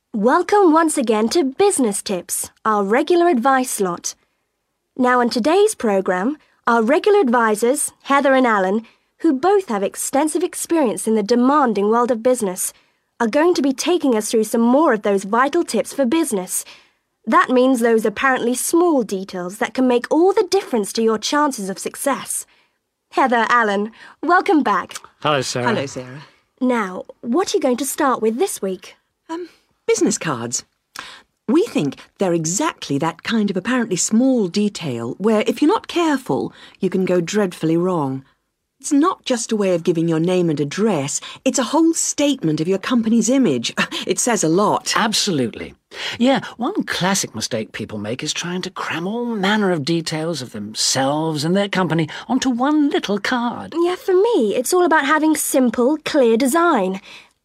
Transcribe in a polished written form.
Welcome once again to Business Tips, our regular advice slot. Now in today's programme, our regular advisors, Heather and Alan, who both have extensive experience in the demanding world of business, are going to be taking us through some more of those vital tips for business. That means those apparently small details that can make all the difference to your chances of success. Heather, Alan, welcome back. Hello, Sarah. Hello, Sarah. Now, what are you going to start with this week? Business cards. We think they're exactly that kind of apparently small detail where, if you're not careful, you can go dreadfully wrong. It's not just a way of giving your name and address, it's a whole statement of your company's image. It says a lot. Absolutely. Yeah, one classic mistake people make is trying to cram all manner of details of themselves and their company onto one little card. Yeah, for me, it's all about having simple, clear design.